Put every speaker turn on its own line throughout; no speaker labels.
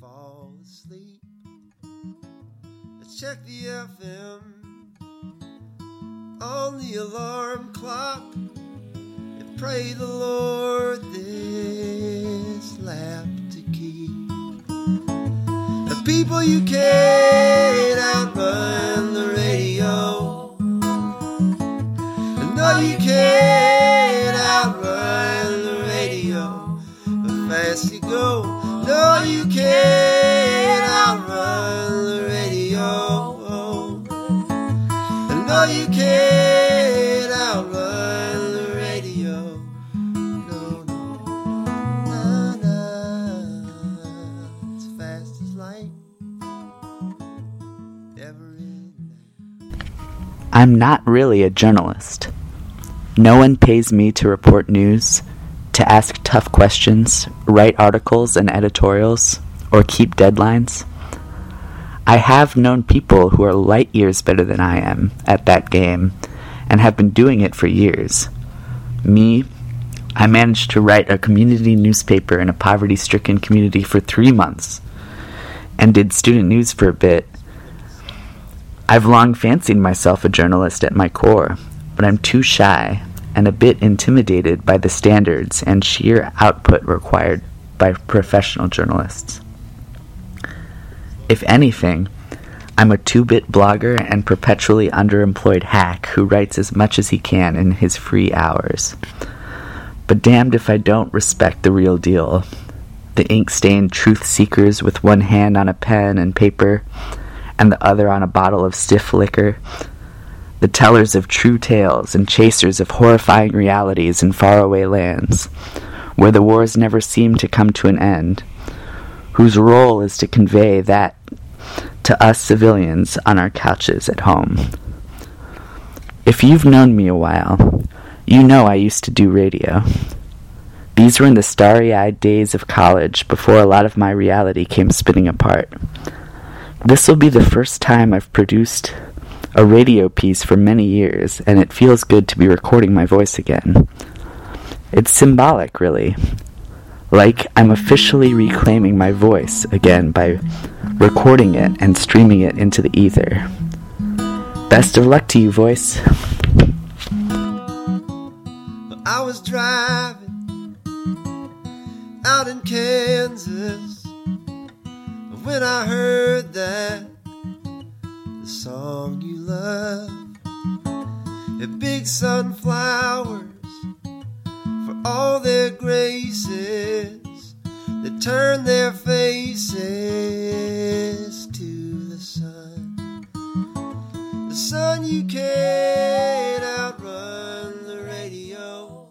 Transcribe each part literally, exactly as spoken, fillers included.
fall asleep. I check the F M on the alarm clock and pray the Lord this lap to keep. The people you can't outrun the radio. No, you can't outrun the radio. But fast you go. No, you can't outrun the radio. No, you can't outrun the radio. No, no, no, no. It's fast as light. Every night.
I'm not really a journalist. No one pays me to report news, to ask tough questions, write articles and editorials, or keep deadlines. I have known people who are light years better than I am at that game, and have been doing it for years. Me, I managed to write a community newspaper in a poverty-stricken community for three months, and did student news for a bit. I've long fancied myself a journalist at my core, but I'm too shy and a bit intimidated by the standards and sheer output required by professional journalists. If anything, I'm a two-bit blogger and perpetually underemployed hack who writes as much as he can in his free hours. But damned if I don't respect the real deal. The ink-stained truth-seekers with one hand on a pen and paper, and the other on a bottle of stiff liquor. The tellers of true tales and chasers of horrifying realities in faraway lands, where the wars never seem to come to an end, whose role is to convey that to us civilians on our couches at home. If you've known me a while, you know I used to do radio. These were in the starry-eyed days of college before a lot of my reality came spinning apart. This will be the first time I've produced a radio piece for many years, and it feels good to be recording my voice again. It's symbolic, really. Like I'm officially reclaiming my voice again by recording it and streaming it into the ether. Best of luck to you, voice.
I was driving out in Kansas when I heard that the song you love, and big sunflowers for all their graces that turn their faces to the sun. The sun you can't outrun the radio.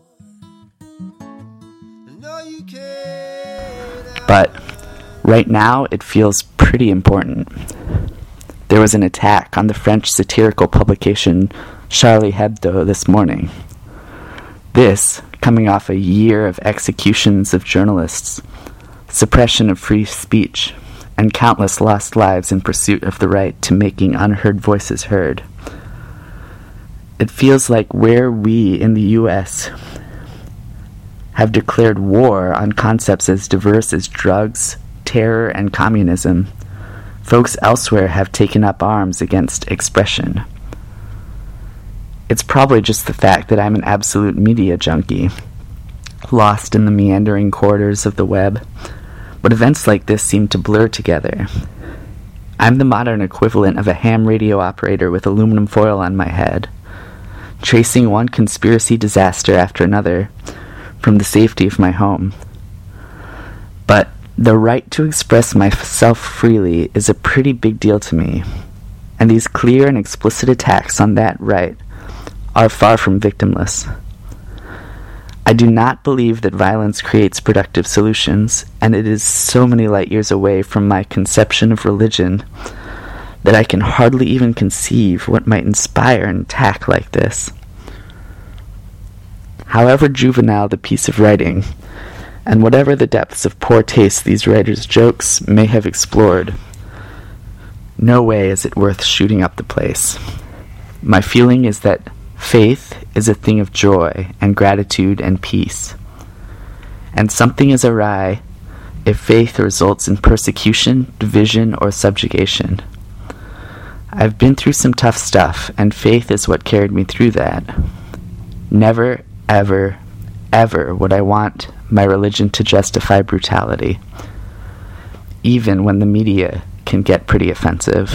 No, you can't.
But right now it feels pretty important. There was an attack on the French satirical publication Charlie Hebdo this morning. This, coming off a year of executions of journalists, suppression of free speech, and countless lost lives in pursuit of the right to making unheard voices heard. It feels like where we in the U S have declared war on concepts as diverse as drugs, terror, and communism, folks elsewhere have taken up arms against expression. It's probably just the fact that I'm an absolute media junkie, lost in the meandering corridors of the web, but events like this seem to blur together. I'm the modern equivalent of a ham radio operator with aluminum foil on my head, tracing one conspiracy disaster after another from the safety of my home. But the right to express myself freely is a pretty big deal to me, and these clear and explicit attacks on that right are far from victimless. I do not believe that violence creates productive solutions, and it is so many light years away from my conception of religion that I can hardly even conceive what might inspire an attack like this. However juvenile the piece of writing, and whatever the depths of poor taste these writers' jokes may have explored, no way is it worth shooting up the place. My feeling is that faith is a thing of joy and gratitude and peace, and something is awry if faith results in persecution, division, or subjugation. I've been through some tough stuff, and faith is what carried me through that. Never, ever, ever would I want my religion to justify brutality, even when the media can get pretty offensive.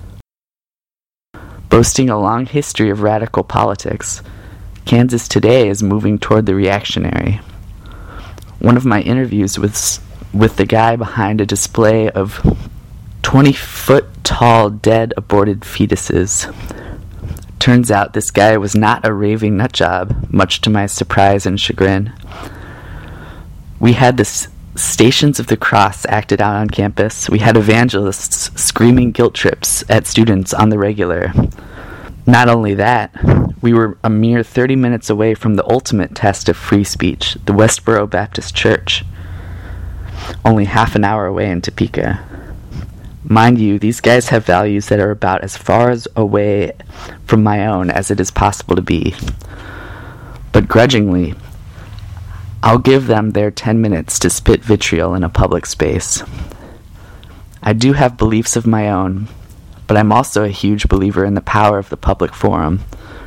Boasting a long history of radical politics, Kansas today is moving toward the reactionary. One of my interviews with, with the guy behind a display of twenty-foot-tall dead aborted fetuses. Turns out this guy was not a raving nutjob, much to my surprise and chagrin. We had the s- Stations of the Cross acted out on campus. We had evangelists screaming guilt trips at students on the regular. Not only that, we were a mere thirty minutes away from the ultimate test of free speech, the Westboro Baptist Church, only half an hour away in Topeka. Mind you, these guys have values that are about as far as away from my own as it is possible to be. But grudgingly, I'll give them their ten minutes to spit vitriol in a public space. I do have beliefs of my own, but I'm also a huge believer in the power of the public forum.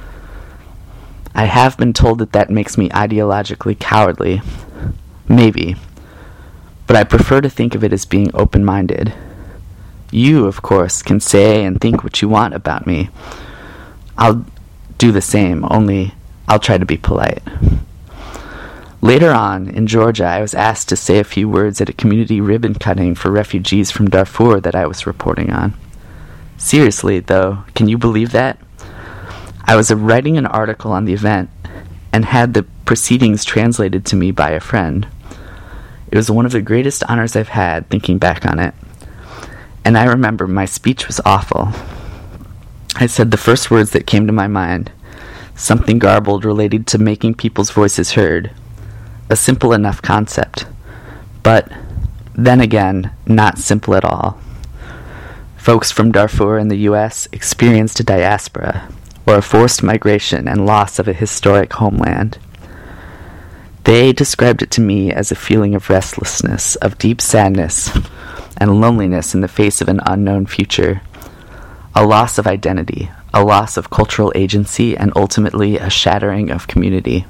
I have been told that that makes me ideologically cowardly. Maybe. But I prefer to think of it as being open-minded. You, of course, can say and think what you want about me. I'll do the same, only I'll try to be polite. Later on, in Georgia, I was asked to say a few words at a community ribbon cutting for refugees from Darfur that I was reporting on. Seriously, though, can you believe that? I was writing an article on the event and had the proceedings translated to me by a friend. It was one of the greatest honors I've had, thinking back on it. And I remember my speech was awful. I said the first words that came to my mind, something garbled related to making people's voices heard. A simple enough concept, but then again, not simple at all. Folks from Darfur in the U S experienced a diaspora, or a forced migration and loss of a historic homeland. They described it to me as a feeling of restlessness, of deep sadness, and loneliness in the face of an unknown future, a loss of identity, a loss of cultural agency, and ultimately a shattering of community.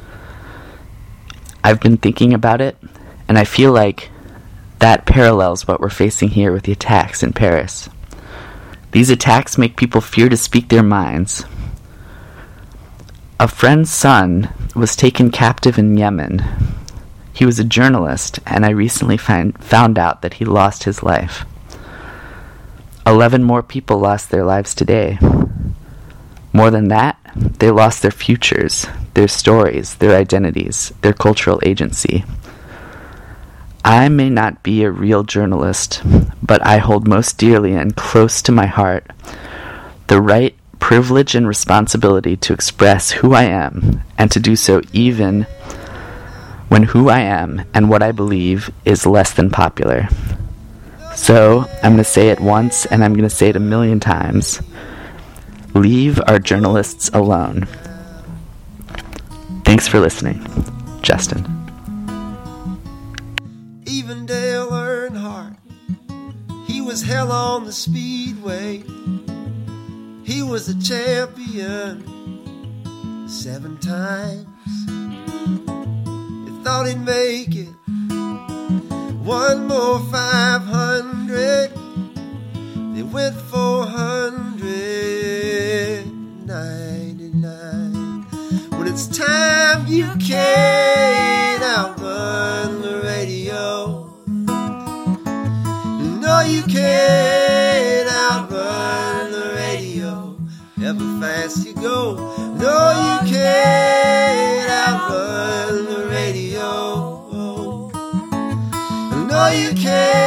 I've been thinking about it, and I feel like that parallels what we're facing here with the attacks in Paris. These attacks make people fear to speak their minds. A friend's son was taken captive in Yemen. He was a journalist, and I recently find, found out that he lost his life. Eleven more people lost their lives today. More than that, they lost their futures, their stories, their identities, their cultural agency. I may not be a real journalist, but I hold most dearly and close to my heart the right, privilege, and responsibility to express who I am, and to do so even when who I am and what I believe is less than popular. So, I'm going to say it once, and I'm going to say it a million times. Leave our journalists alone. Thanks for listening. Justin.
Even Dale Earnhardt, he was hell on the speedway. He was a champion seven times. He thought he'd make it one more five hundred. They went four hundred ninety-nine. When it's time, you can't outrun the radio. No, you can't outrun the radio. However fast you go, no, you can't outrun the radio. No, you can't